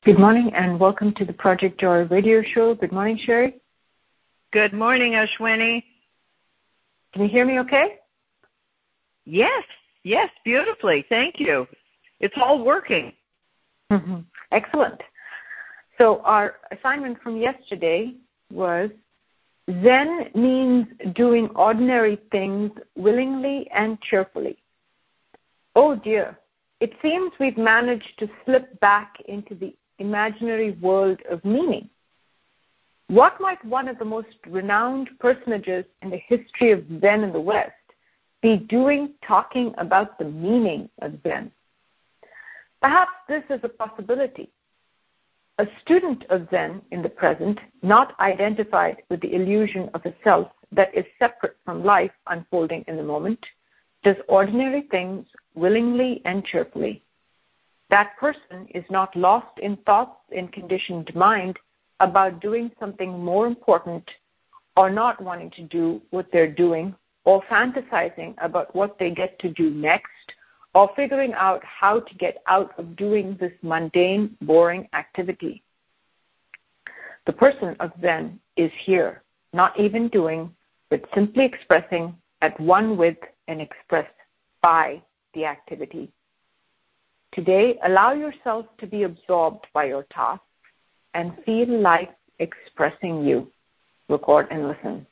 Good morning and welcome to the Project Joy radio show. Good morning, Sherry. Good morning, Ashwini. Can you hear me okay? Yes, beautifully. Thank you. It's all working. Mm-hmm. Excellent. So our assignment from yesterday was Zen means doing ordinary things willingly and cheerfully. Oh dear, it seems we've managed to slip back into the imaginary world of meaning. What might one of the most renowned personages in the history of Zen in the West be doing talking about the meaning of Zen? Perhaps this is a possibility. A student of Zen in the present, not identified with the illusion of a self that is separate from life unfolding in the moment, does ordinary things willingly and cheerfully. That person is not lost in thoughts in conditioned mind about doing something more important or not wanting to do what they're doing or fantasizing about what they get to do next or figuring out how to get out of doing this mundane, boring activity. The person of Zen is here, not even doing, but simply expressing at one with and expressed by the activity. Today, allow yourself to be absorbed by your task and feel life expressing you. Record and listen.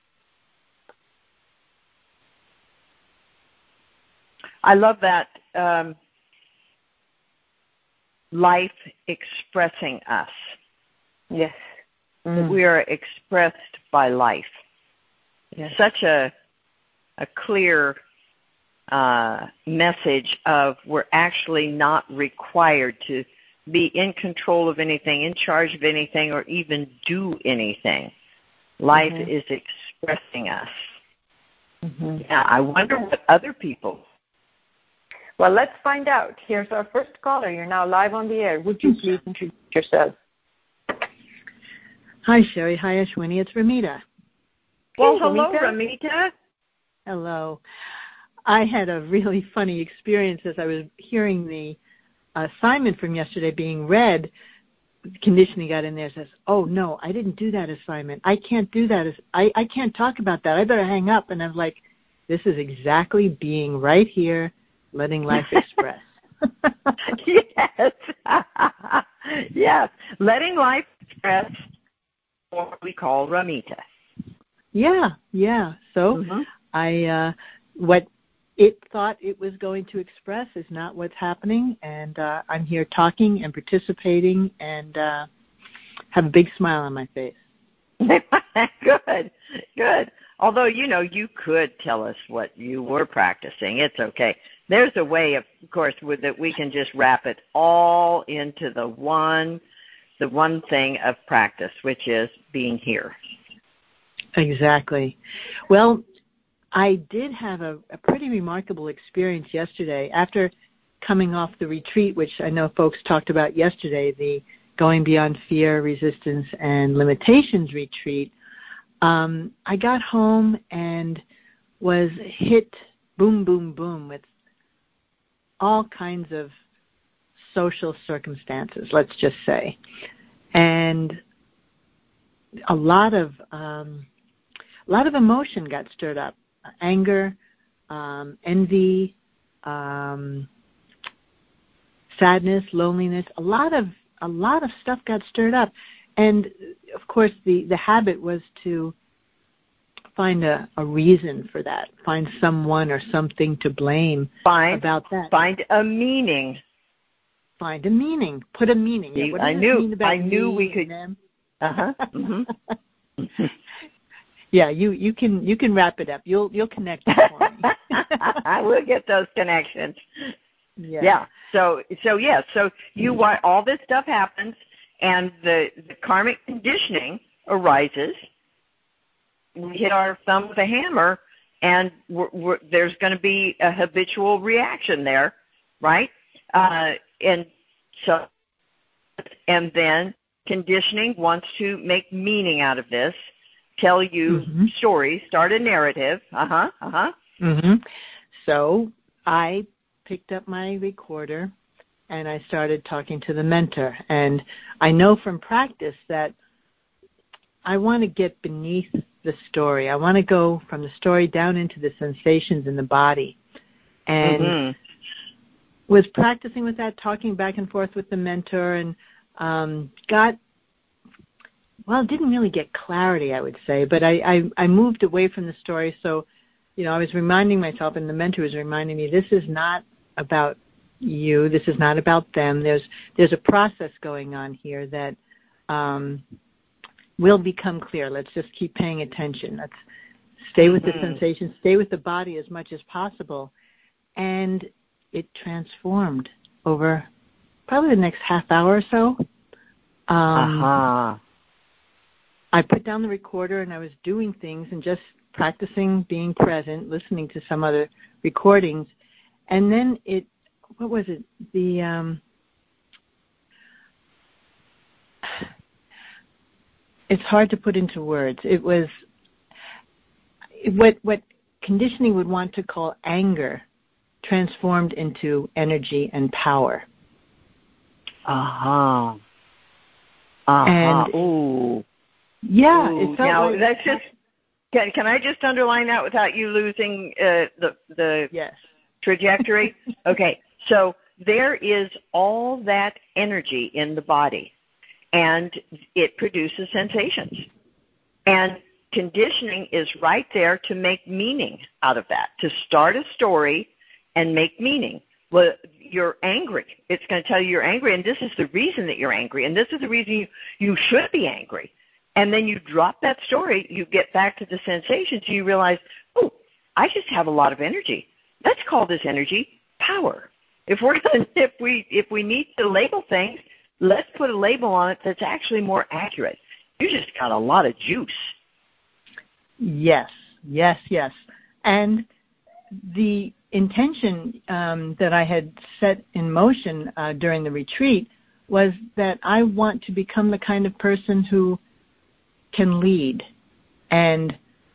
I love that. Life expressing us. Yes. We are expressed by life. Yes. Such a clear message of we're actually not required to be in control of anything, in charge of anything, or even do anything. Life is expressing us. Yeah, I wonder what other people. Well, let's find out. Here's our first caller. You're now live on the air. Would you please introduce yourself? Hi, Sherry. Hi, Ashwini. It's Ramita. Well, hello, Ramita. Hello. I had a really funny experience as I was hearing the assignment from yesterday being read. Conditioning got in there and says, oh, no, I didn't do that assignment. I can't do that. I can't talk about that. I better hang up. And I was like, this is exactly being right here, letting life express. Yes. Yes. Letting life express what we call Ramita. Yeah. So what it thought it was going to express is not what's happening, and I'm here talking and participating and have a big smile on my face. Good. Although, you could tell us what you were practicing. It's okay. There's a way, of course, that we can just wrap it all into the one thing of practice, which is being here. Exactly. Well, I did have a pretty remarkable experience yesterday after coming off the retreat, which I know folks talked about yesterday, the Going Beyond Fear, Resistance, and Limitations retreat. I got home and was hit boom, boom, boom with all kinds of social circumstances, let's just say. And a lot of emotion got stirred up. Anger, envy, sadness, loneliness, a lot of stuff got stirred up. And of course the habit was to find a reason for that, find someone or something to blame about that. Find a meaning. Put a meaning. Yeah, what I knew we could. Yeah, you can wrap it up. You'll connect it for me. I will get those connections. Yeah. So you want all this stuff happens, and the karmic conditioning arises. We hit our thumb with a hammer, and there's going to be a habitual reaction there, right? And then conditioning wants to make meaning out of this. Tell you stories, start a narrative. So I picked up my recorder and I started talking to the mentor. And I know from practice that I want to get beneath the story. I want to go from the story down into the sensations in the body. And was practicing with that, talking back and forth with the mentor, and didn't really get clarity, I would say, but I moved away from the story. So, I was reminding myself, and the mentor was reminding me, this is not about you. This is not about them. There's a process going on here that will become clear. Let's just keep paying attention. Let's stay with the sensation, stay with the body as much as possible. And it transformed over probably the next half hour or so. I put down the recorder and I was doing things and just practicing being present, listening to some other recordings. And then it's hard to put into words. It was what conditioning would want to call anger transformed into energy and power. And ooh. Yeah, ooh, it felt now, like that's just. Can I just underline that without you losing the yes. trajectory? Okay, so there is all that energy in the body, and it produces sensations. And conditioning is right there to make meaning out of that, to start a story and make meaning. Well, you're angry. It's going to tell you you're angry, and this is the reason that you're angry, and this is the reason you should be angry. And then you drop that story, you get back to the sensations, you realize, oh, I just have a lot of energy. Let's call this energy power. If we need to label things, let's put a label on it that's actually more accurate. You just got a lot of juice. Yes. And the intention that I had set in motion during the retreat was that I want to become the kind of person who can lead. And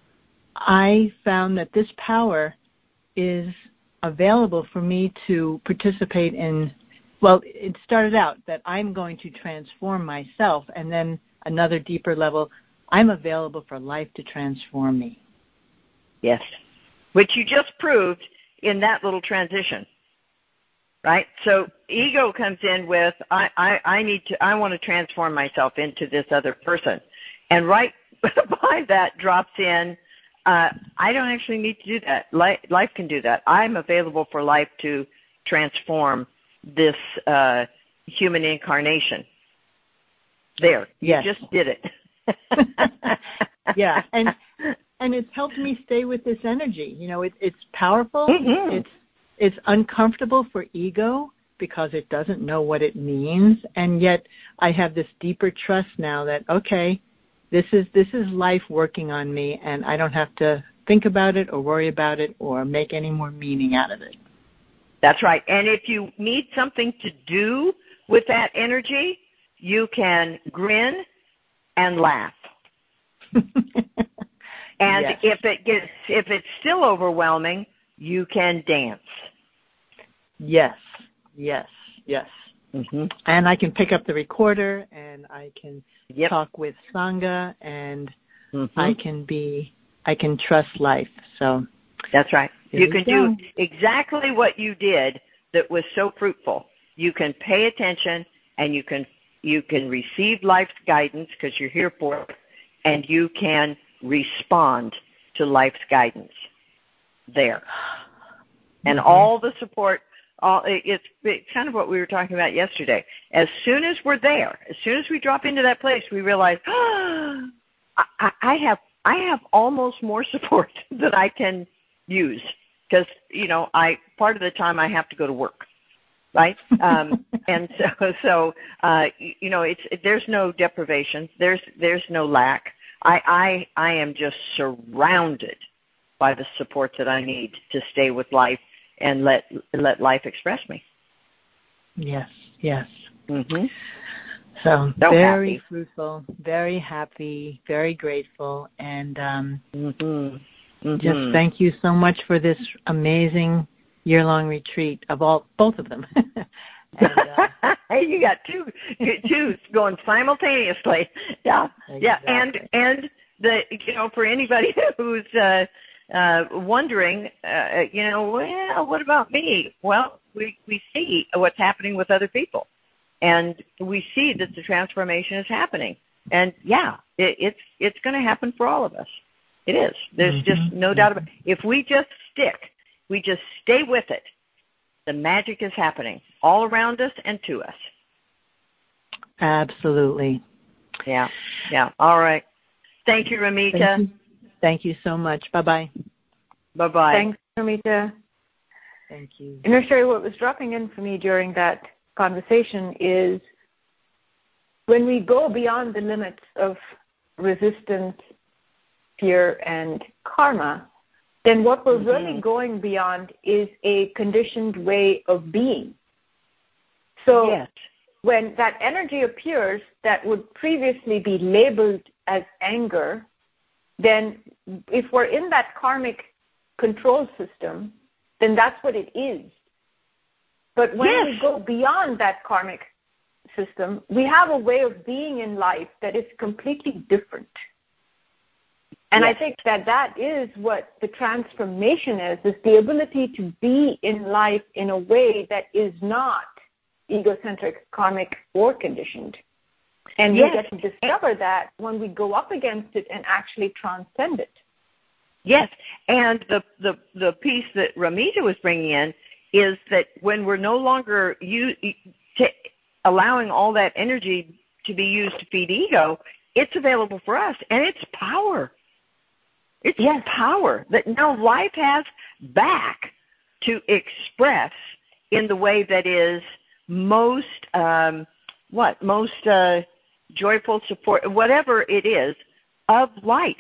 I found that this power is available for me to participate in. Well, it started out that I'm going to transform myself, and then another deeper level, I'm available for life to transform me. Yes, which you just proved in that little transition, right? So ego comes in with, I want to transform myself into this other person. And right behind that drops in, I don't actually need to do that. Life can do that. I'm available for life to transform this human incarnation. There, you just did it. Yeah, and it's helped me stay with this energy. It's powerful. It's uncomfortable for ego because it doesn't know what it means, and yet I have this deeper trust now that, okay, this is life working on me, and I don't have to think about it or worry about it or make any more meaning out of it. That's right. And if you need something to do with that energy, you can grin and laugh. And yes. if it's still overwhelming, you can dance. Yes. Mm-hmm. And I can pick up the recorder, and I can talk with Sangha, and I can trust life. So that's right. You can do exactly what you did that was so fruitful. You can pay attention, and you can receive life's guidance because you're here for it, and you can respond to life's guidance there. And all the support, it's kind of what we were talking about yesterday. As soon as we're there, as soon as we drop into that place, we realize, I have almost more support that I can use because, part of the time I have to go to work. Right, and so there's no deprivation, there's no lack. I am just surrounded by the support that I need to stay with life and let life express me. Yes. Mm-hmm. So very fruitful, very happy, very grateful, and just thank you so much for this amazing year-long retreat of both of them. And, you got two going simultaneously. Yeah, exactly. Yeah, and for anybody who's wondering, well, what about me? Well, we see what's happening with other people, and we see that the transformation is happening. And yeah, it's going to happen for all of us. It is. There's just no doubt about it. If we just stay with it, the magic is happening all around us and to us. Absolutely. Yeah. All right. Thank you, Ramita. Thank you so much. Bye-bye. Bye-bye. Thanks, Ramita. Thank you. Sherry, what was dropping in for me during that conversation is when we go beyond the limits of resistance, fear, and karma, then what we're really going beyond is a conditioned way of being. So when that energy appears that would previously be labeled as anger, then if we're in that karmic control system, then that's what it is. But when we go beyond that karmic system, we have a way of being in life that is completely different. And I think that is what the transformation is the ability to be in life in a way that is not egocentric, karmic, or conditioned. And we get to discover that when we go up against it and actually transcend it. Yes, and the piece that Ramita was bringing in is that when we're no longer allowing all that energy to be used to feed ego, it's available for us, and it's power. It's power that now life has back to express in the way that is most joyful, support, whatever it is, of life.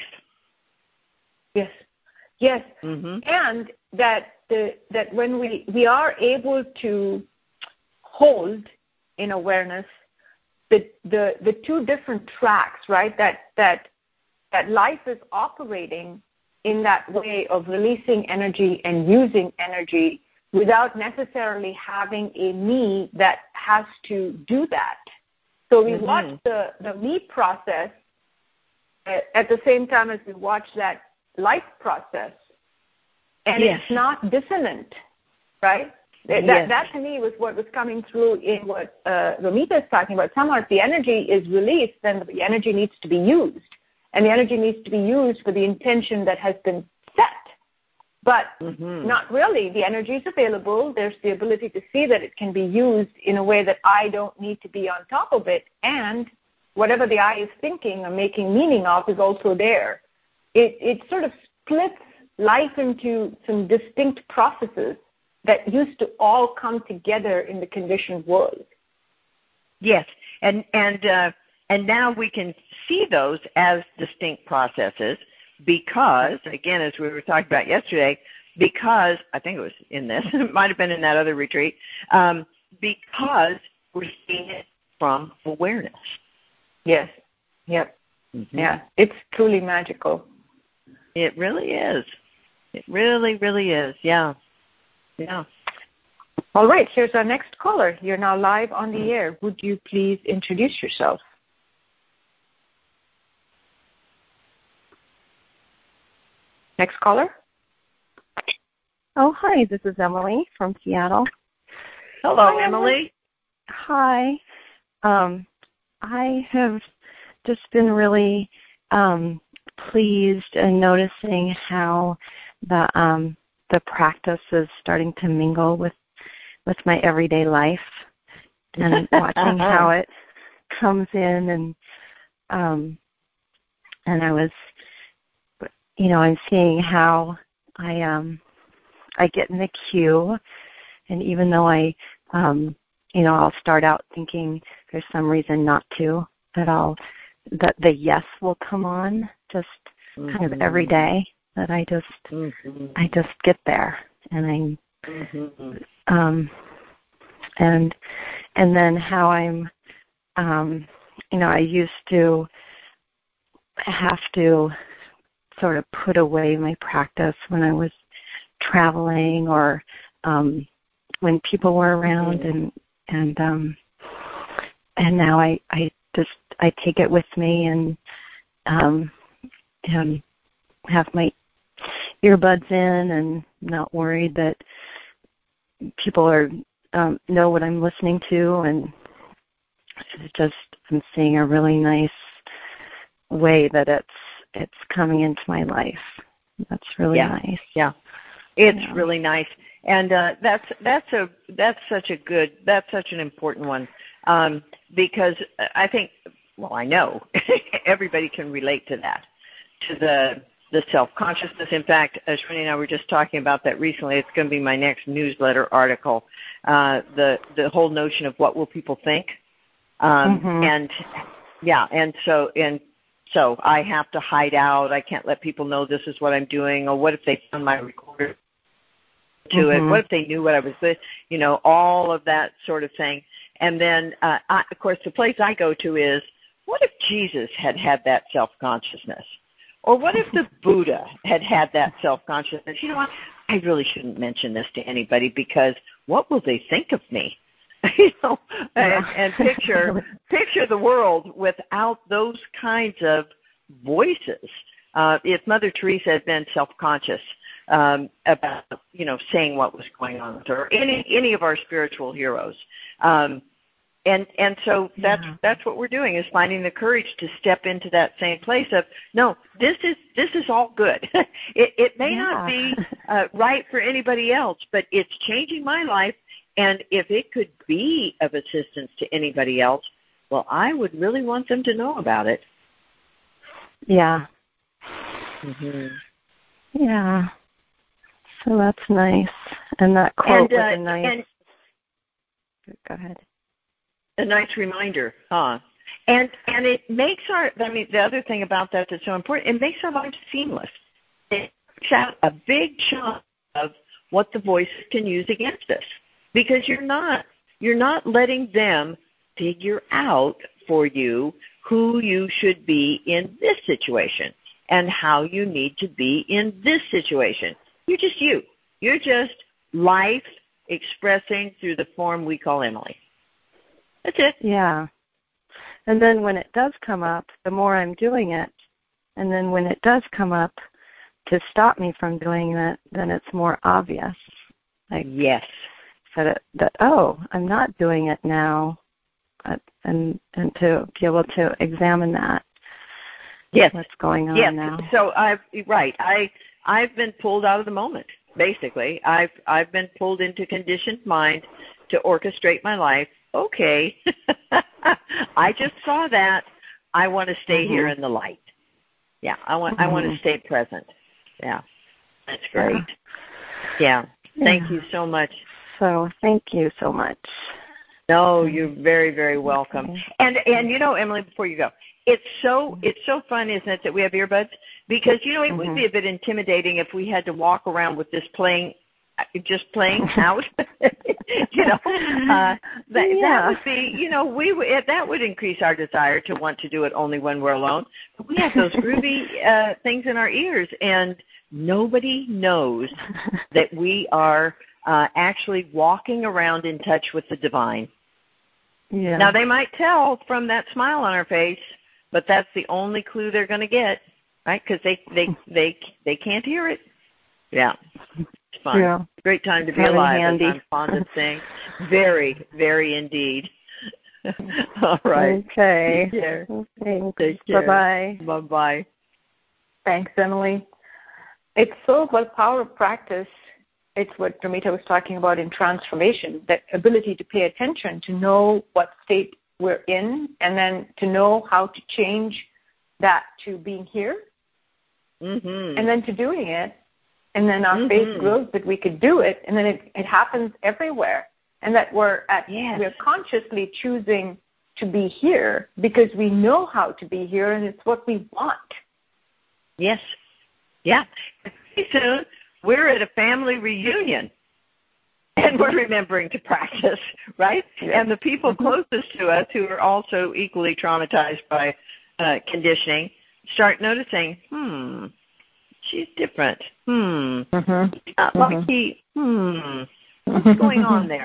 Yes. And that when we are able to hold in awareness the two different tracks, right? That life is operating in that way of releasing energy and using energy without necessarily having a me that has to do that. So we watch the me process at the same time as we watch that life process. And it's not dissonant, right? That to me was what was coming through in what Ramita is talking about. Somehow if the energy is released, then the energy needs to be used. And the energy needs to be used for the intention that has been set. But not really. The energy is available. There's the ability to see that it can be used in a way that I don't need to be on top of it. And whatever the I is thinking or making meaning of is also there. It sort of splits life into some distinct processes that used to all come together in the conditioned world. Yes, and now we can see those as distinct processes because, again, as we were talking about yesterday, because, I think it was in this, it might have been in that other retreat, because we're seeing it from awareness. Yes, yep, yeah, it's truly magical. It really is. It really, really is, yeah. All right, here's our next caller. You're now live on the air. Would you please introduce yourself? Next caller. Oh, hi. This is Emily from Seattle. Hello, Emily. Hi. I have just been really pleased and noticing how the practice is starting to mingle with my everyday life, and watching how it comes in, and I was, I'm seeing how I get in the queue, and even though I'll start out thinking there's some reason not to, that the yes will come on just kind of every day, that I just get there, and and then how I'm I used to have to sort of put away my practice when I was traveling or when people were around, now I take it with me and have my earbuds in and not worried that people are know what I'm listening to, and I'm seeing a really nice way that it's coming into my life. That's really nice. Yeah, it's really nice, and that's such an important one, because I think, I know everybody can relate to that, to the self-consciousness. In fact, Shrini and I were just talking about that recently. It's going to be my next newsletter article. The whole notion of what will people think, and so I have to hide out. I can't let people know this is what I'm doing. Or what if they found my recorder to it? What if they knew what I was with? All of that sort of thing. And then, of course, the place I go to is, what if Jesus had that self-consciousness? Or what if the Buddha had that self-consciousness? You know what? I really shouldn't mention this to anybody, because what will they think of me? And picture the world without those kinds of voices. If Mother Teresa had been self-conscious about, saying what was going on with her, or any of our spiritual heroes, and so that's what we're doing, is finding the courage to step into that same place of, no, this is all good. It may not be right for anybody else, but it's changing my life. And if it could be of assistance to anybody else, well, I would really want them to know about it. Yeah. Yeah. So that's nice. And that quote was a nice... Go ahead. A nice reminder, huh? And it makes the other thing about that that's so important, it makes our lives seamless. It takes out a big chunk of what the voices can use against us, because you're not letting them figure out for you who you should be in this situation and how you need to be in this situation. You're just you. You're just life expressing through the form we call Emily. That's it. Yeah. And then when it does come up, the more I'm doing it, and then when it does come up to stop me from doing that, then it's more obvious. Like, yes. That I'm not doing it now, and to be able to examine that. Yes. What's going on now? So I've been pulled out of the moment. Basically, I've been pulled into conditioned mind to orchestrate my life. Okay, I just saw that. I want to stay here in the light. Yeah, I want to stay present. Yeah, that's great. Yeah, thank you so much. So thank you so much. No, you're very, very welcome. And Emily, before you go, it's so fun, isn't it, that we have earbuds? Because it would be a bit intimidating if we had to walk around with this just playing out. That would be, that would increase our desire to want to do it only when we're alone. But we have those groovy things in our ears, and nobody knows that we are actually walking around in touch with the divine. Yeah. Now, they might tell from that smile on our face, but that's the only clue they're going to get, right? Because they can't hear it. Yeah. It's fun. Yeah. Great time to be alive, handy. As I'm fond of saying. Very, very indeed. All right. Okay. Take care. Thanks. Take care. Bye-bye. Bye-bye. Thanks, Emily. It's so about power of practice. It's what Ramita was talking about in transformation, that ability to pay attention, to know what state we're in, and then to know how to change that to being here, and then to doing it, and then our faith grows that we could do it, and then it happens everywhere, and that we're consciously choosing to be here because we know how to be here, and it's what we want. Yes. Yeah. Pretty soon, we're at a family reunion, and we're remembering to practice, right? Yes. And the people closest to us, who are also equally traumatized by conditioning, start noticing, she's different. Not like he, what's going on there?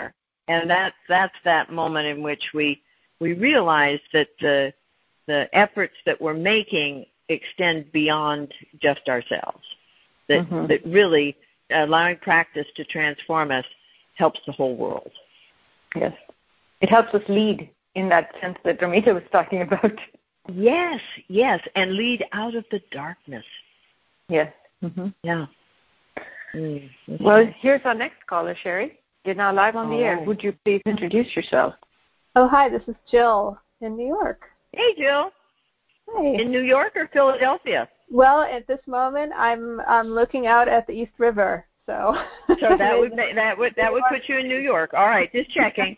And that's that moment in which we realize that the efforts that we're making extend beyond just ourselves. That really allowing practice to transform us helps the whole world. Yes. It helps us lead in that sense that Ramita was talking about. Yes, and lead out of the darkness. Yes. Yeah. Well, here's our next caller, Sherry. You're now live on the air. Would you please introduce yourself? Oh, hi, this is Jill in New York. Hey, Jill. Hi. In New York or Philadelphia? Well, at this moment, I'm looking out at the East River. So that would put you in New York. All right, just checking.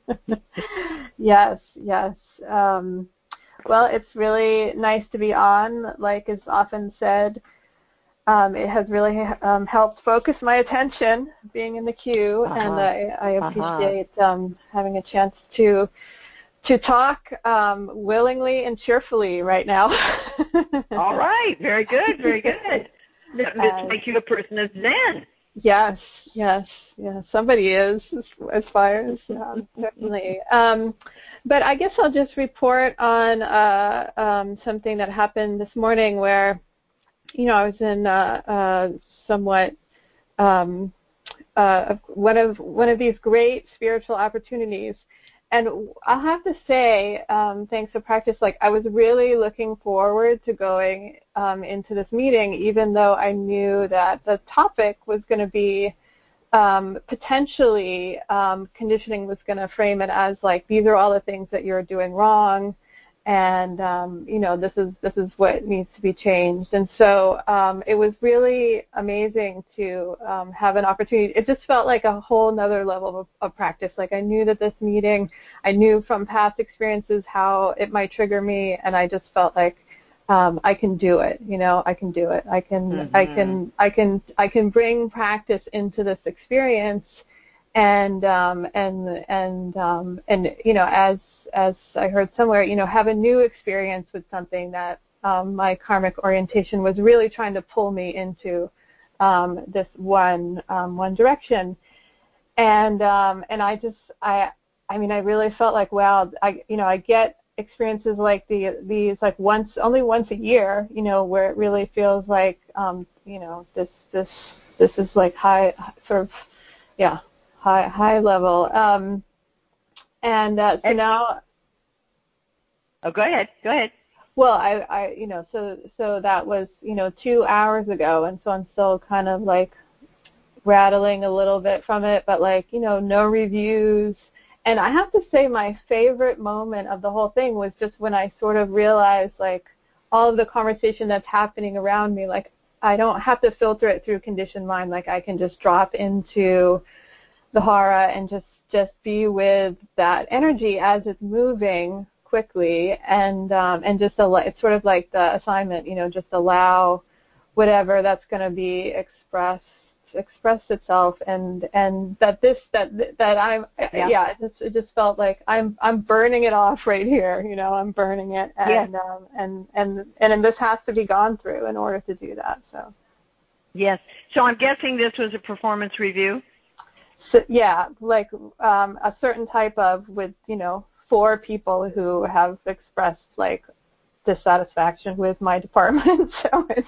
Yes. Well, it's really nice to be on. Like is often said, it has really helped focus my attention being in the queue, and I appreciate having a chance to talk willingly and cheerfully right now. All right, very good. This makes you a person of Zen. Yes, somebody is, aspires, definitely. But I guess I'll just report on something that happened this morning where, I was in somewhat one of these great spiritual opportunities. And I'll have to say, thanks to practice, I was really looking forward to going into this meeting, even though I knew that the topic was going to be potentially conditioning was going to frame it as these are all the things that you're doing wrong, and this is what needs to be changed. And so it was really amazing to have an opportunity. It just felt like a whole nother level of practice. I knew that this meeting, I knew from past experiences how it might trigger me, and I just felt like I can do it. I can do it. I can bring practice into this experience, and as I heard somewhere, have a new experience with something that my karmic orientation was really trying to pull me into this one direction, and I really felt like, wow, I get experiences like these only once a year, where it really feels like this is high level. So now. Oh, go ahead. Well, I so that was 2 hours ago, and so I'm still kind of rattling a little bit from it, but no reviews. And I have to say, my favorite moment of the whole thing was just when I sort of realized all of the conversation that's happening around me. I don't have to filter it through conditioned mind. I can just drop into the hara and just be with that energy as it's moving quickly, and just it's sort of like the assignment, just allow whatever that's going to be express itself, and that it just felt like I'm burning it off right here, I'm burning it, and this has to be gone through in order to do that. So yes, so I'm guessing this was a performance review. So, yeah, a certain type of with 4 people who have expressed dissatisfaction with my department. So it's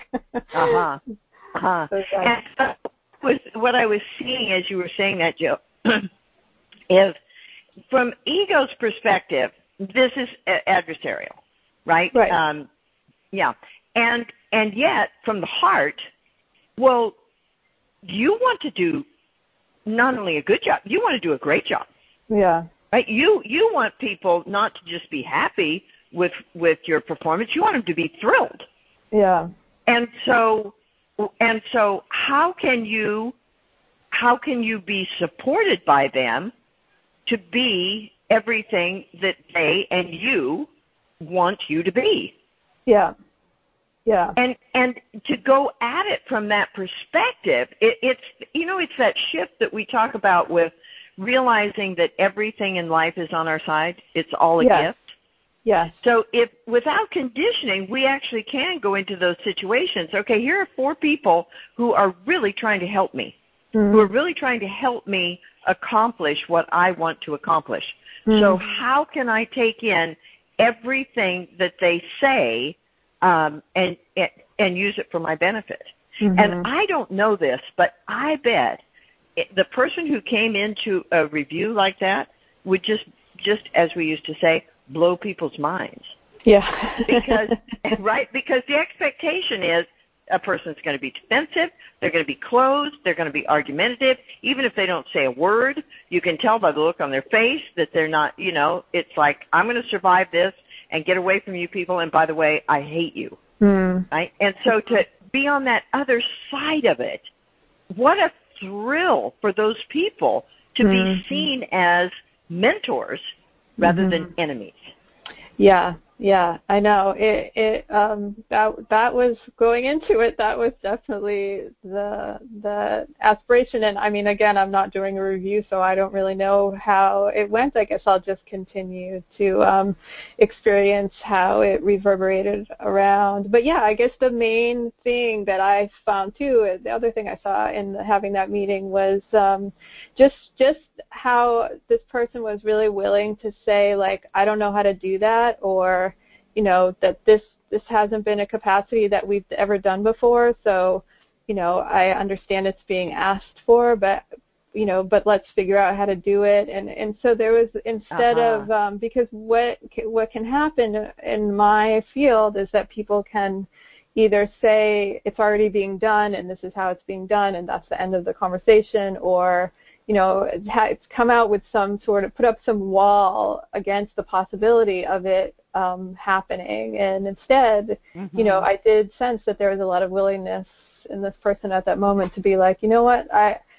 And what I was seeing as you were saying that, Jill, is from ego's perspective, this is adversarial, right? Right. Yeah, and yet from the heart, well, you want to do not only a good job, you want to do a great job. Yeah. Right? You want people not to just be happy with your performance. You want them to be thrilled. Yeah. And so how can you be supported by them to be everything that they and you want you to be? Yeah. Yeah. And to go at it from that perspective, it's that shift that we talk about with realizing that everything in life is on our side. It's all a gift. Yes. So if without conditioning, we actually can go into those situations. Okay, here are 4 people who are really trying to help me. who are really trying to help me accomplish what I want to accomplish. So how can I take in everything that they say and use it for my benefit? And I don't know this, but I bet the person who came into a review like that would just as we used to say, blow people's minds. Yeah. because the expectation is a person's going to be defensive, they're going to be closed, they're going to be argumentative. Even if they don't say a word, you can tell by the look on their face that they're not, it's like, I'm going to survive this and get away from you people, and by the way, I hate you. Right? And so to be on that other side of it, what a thrill for those people to be seen as mentors rather than enemies. Yeah, I know. That was going into it. That was definitely the aspiration. And I mean, again, I'm not doing a review, so I don't really know how it went. I guess I'll just continue to experience how it reverberated around. But yeah, I guess the main thing that I found too, the other thing I saw in having that meeting was just how this person was really willing to say, like, I don't know how to do that, or that this hasn't been a capacity that we've ever done before. So, I understand it's being asked for, but let's figure out how to do it. And so there was, instead of, because what can happen in my field is that people can either say it's already being done and this is how it's being done and that's the end of the conversation, or it's come out with put up some wall against the possibility of it happening. And instead, I did sense that there was a lot of willingness in this person at that moment to be like, you know what,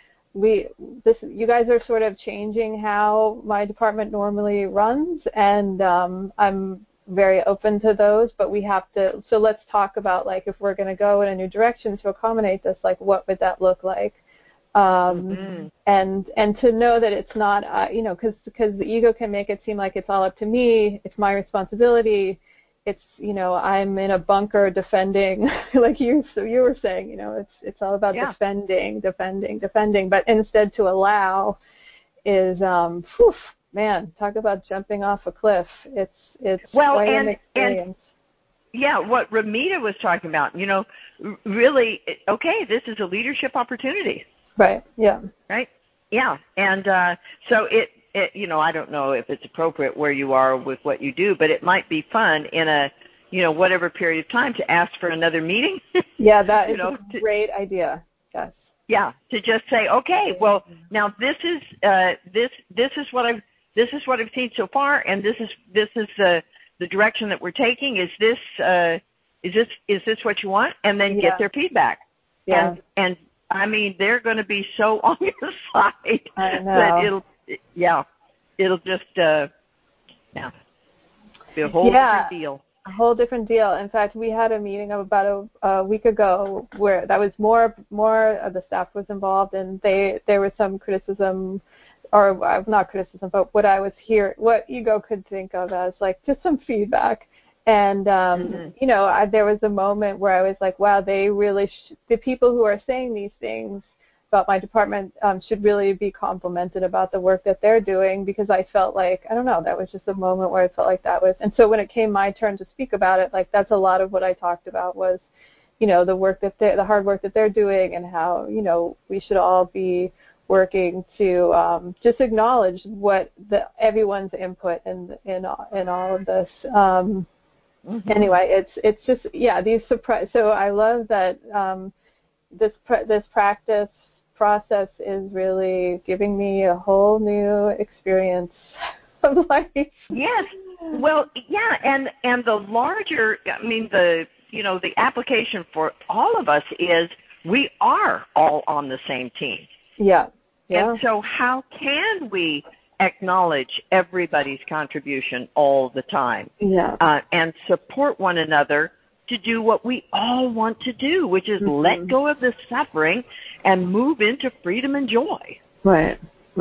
you guys are sort of changing how my department normally runs, and I'm very open to those, but we have to, so let's talk about, like, if we're going to go in a new direction to accommodate this, like, what would that look like? And to know that it's not, because the ego can make it seem like it's all up to me, it's my responsibility, it's, I'm in a bunker defending, like you were saying, it's all about defending, but instead to allow is, man, talk about jumping off a cliff. It's quite an experience. What Ramita was talking about, really, okay, this is a leadership opportunity. Right. Yeah. Right. Yeah. And so it, I don't know if it's appropriate where you are with what you do, but it might be fun in a, whatever period of time to ask for another meeting. Yeah, that is a great idea. Yes. Yeah. To just say, okay, well, now this is what I've seen so far, and this is the direction that we're taking. Is this what you want? And then get their feedback. Yeah. And I mean, they're going to be so on your side that it'll just be a whole different deal. A whole different deal. In fact, we had a meeting about a week ago where that was more of the staff was involved, and there was some criticism, or not criticism, but what ego could think of as, like, just some feedback. And, there was a moment where I was like, wow, they really, the people who are saying these things about my department should really be complimented about the work that they're doing, because I felt like, I don't know, that was just a moment where I felt like that was, and so when it came my turn to speak about it, like, that's a lot of what I talked about was, the work the hard work that they're doing, and how, we should all be working to just acknowledge everyone's input in all of this. Anyway, it's just, these surprise. So I love that this practice process is really giving me a whole new experience of life. Yes. Well, yeah, and the larger, I mean, the application for all of us is we are all on the same team. Yeah. And so how can we acknowledge everybody's contribution all the time, and support one another to do what we all want to do, which is let go of the suffering and move into freedom and joy. Right.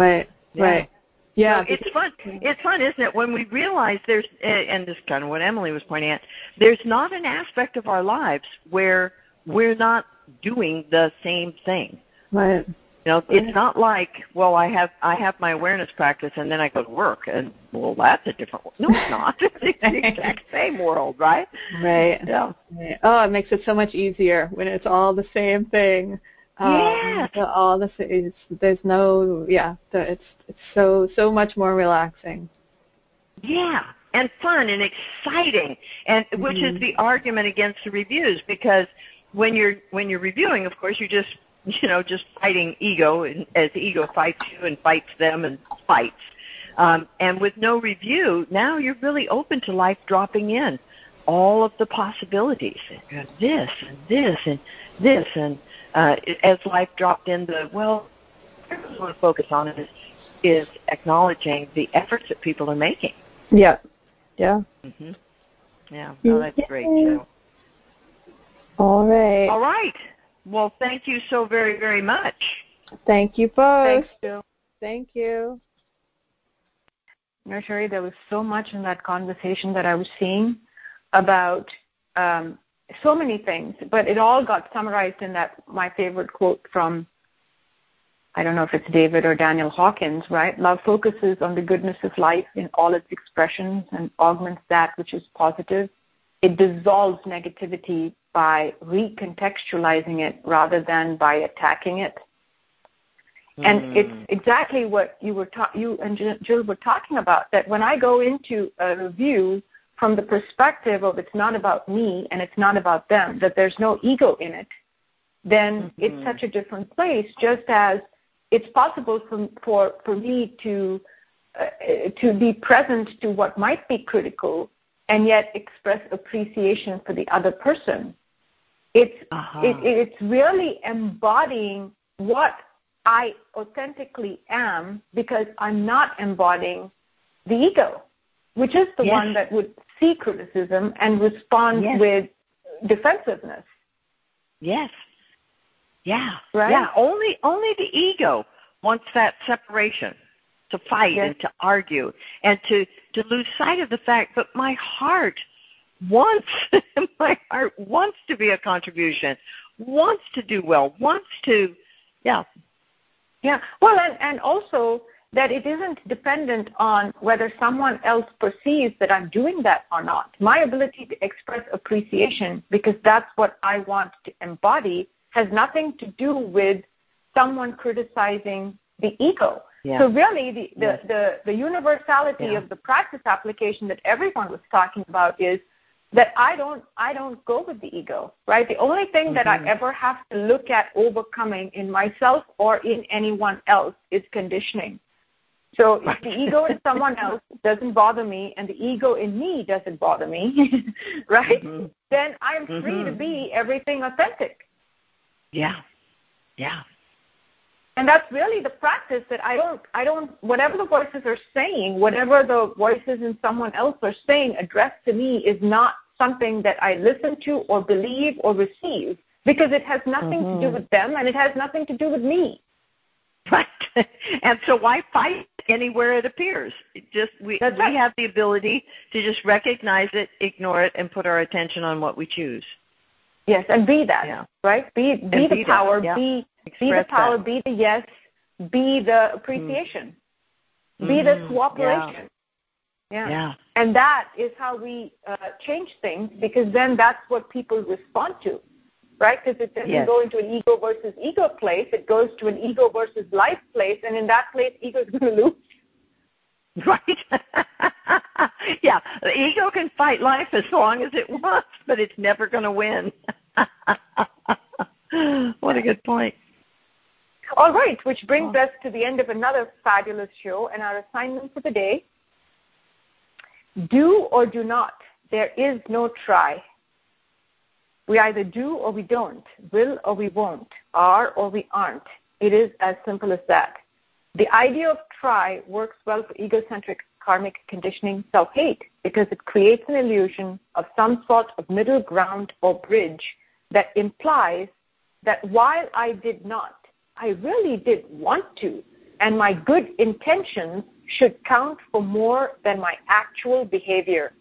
Yeah, so it's fun. It's fun, isn't it, when we realize there's, and this is kind of what Emily was pointing at, there's not an aspect of our lives where we're not doing the same thing. Right. You know, it's not like, well, I have my awareness practice and then I go to work, and well, that's a different world. No, it's not. It's the exact same world, right? Right. Yeah. Right. Oh, it makes it so much easier when it's all the same thing. Yes. All the there's no it's so much more relaxing. Yeah, and fun and exciting, and which is the argument against the reviews, because when you're reviewing, of course, you're just fighting ego, and as the ego fights you and fights them and fights. And with no review, now you're really open to life dropping in all of the possibilities, and this and this and this, and as life dropped in, what I want to focus on is acknowledging the efforts that people are making. Yeah. Yeah. Mm-hmm. Yeah. Oh, that's great, Jill. All right. All right. Well, thank you so very, very much. Thank you both. Thanks, Jill. Thank you. You know, Sherry, there was so much in that conversation that I was seeing about so many things, but it all got summarized in that my favorite quote from, I don't know if it's David or Daniel Hawkins, right? Love focuses on the goodness of life in all its expressions and augments that which is positive. It dissolves negativity by recontextualizing it rather than by attacking it. And it's exactly what you and Jill were talking about, that when I go into a review from the perspective of it's not about me and it's not about them, that there's no ego in it, then it's such a different place, just as it's possible for me to be present to what might be critical and yet express appreciation for the other person. It's really embodying what I authentically am, because I'm not embodying the ego, which is the one that would see criticism and respond with defensiveness. Yes. Yeah. Right? Yeah. Only the ego wants that separation, to fight and to argue and to lose sight of the fact, but my heart wants to be a contribution, wants to do well, wants to Yeah. Well, and also that it isn't dependent on whether someone else perceives that I'm doing that or not. My ability to express appreciation, because that's what I want to embody, has nothing to do with someone criticizing the ego. Yeah. So really the universality of the practice application that everyone was talking about is that I don't go with the ego, right? The only thing that I ever have to look at overcoming in myself or in anyone else is conditioning. So if the ego in someone else doesn't bother me and the ego in me doesn't bother me, right, then I'm free to be everything authentic. Yeah. Yeah. And that's really the practice, that I don't, whatever the voices are saying, whatever the voices in someone else are saying addressed to me is not something that I listen to or believe or receive, because it has nothing to do with them and it has nothing to do with me. Right. And so why fight anywhere it appears? We have the ability to just recognize it, ignore it, and put our attention on what we choose. Yes, and be that, right? Be the power, be the power, be the yes, be the appreciation, be the cooperation. Yeah. And that is how we change things, because then that's what people respond to, right? Because it doesn't go into an ego versus ego place. It goes to an ego versus life place, and in that place, ego is going to lose. Right. Yeah, the ego can fight life as long as it wants, but it's never going to win. What a good point. All right, which brings us to the end of another fabulous show, and our assignment for the day: do or do not. There is no try. We either do or we don't, will or we won't, are or we aren't. It is as simple as that. The idea of try works well for egocentric karmic conditioning self-hate, because it creates an illusion of some sort of middle ground or bridge that implies that while I did not, I really did want to, and my good intentions should count for more than my actual behavior.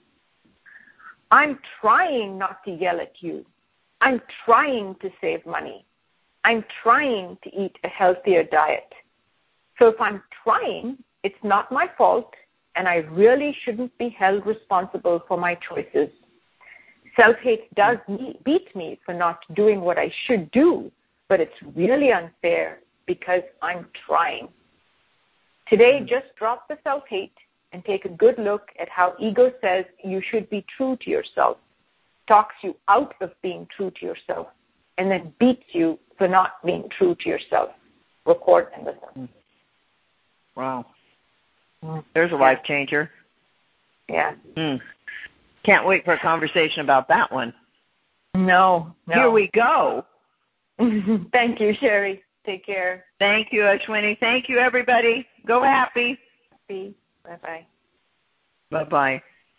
I'm trying not to yell at you. I'm trying to save money. I'm trying to eat a healthier diet. So if I'm trying, it's not my fault, and I really shouldn't be held responsible for my choices. Self-hate does beat me for not doing what I should do, but it's really unfair because I'm trying. Today, just drop the self-hate and take a good look at how ego says you should be true to yourself, talks you out of being true to yourself, and then beats you for not being true to yourself. Record and listen. Wow. There's a life changer. Yeah. Can't wait for a conversation about that one. No. Here we go. Thank you, Sherry. Take care. Thank you, Ashwini. Thank you, everybody. Go happy. Bye-bye. Bye-bye.